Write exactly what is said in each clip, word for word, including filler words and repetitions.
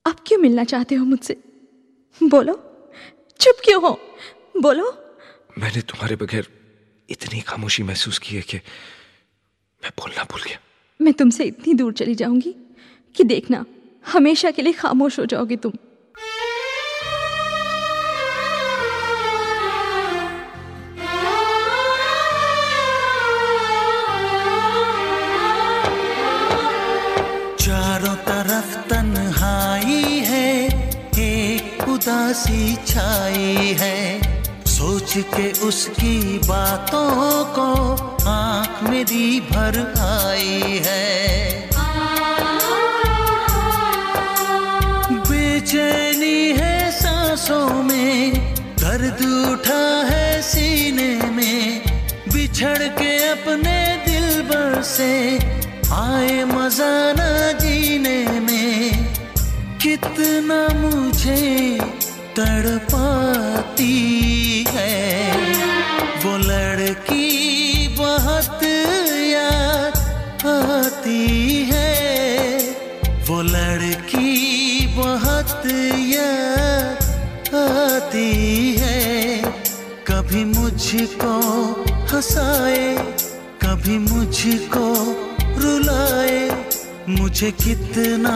अब क्यों मिलना चाहते हो मुझसे? बोलो, चुप क्यों हो? बोलो। मैंने तुम्हारे बगैर इतनी खामोशी महसूस की है कि मैं बोलना भूल गया। मैं तुमसे इतनी दूर चली जाऊंगी कि देखना, हमेशा के लिए खामोश हो जाओगे तुम। चारों तरफ तन्हाई है, एक उदासी छाई है, सोच के उसकी बातों को आँख मेरी भर आई है। बेचैनी है सांसों में, दर्द उठा है सीने में, बिछड़ के अपने दिलबर से आए मजा न जीने में। कितना मुझे तड़पाती है वो लड़की, बहुत याद आती है वो लड़की, बहुत याद आती है। कभी मुझको हंसाए, कभी मुझको रुलाए, मुझे कितना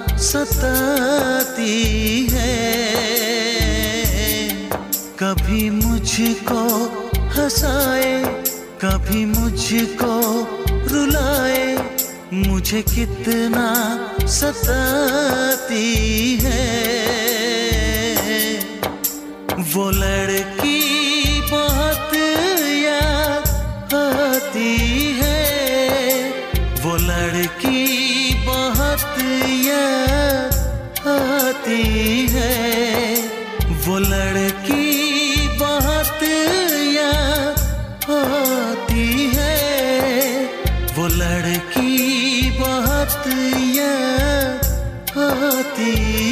सताती है। कभी मुझको हंसाए, कभी मुझको रुलाए, मुझे कितना सताती है वो लड़की, बहुत याद आती है वो लड़की, बहुत याद आती है वो लड़की, बहुत याद आती है वो लड़की, बहुत याद आती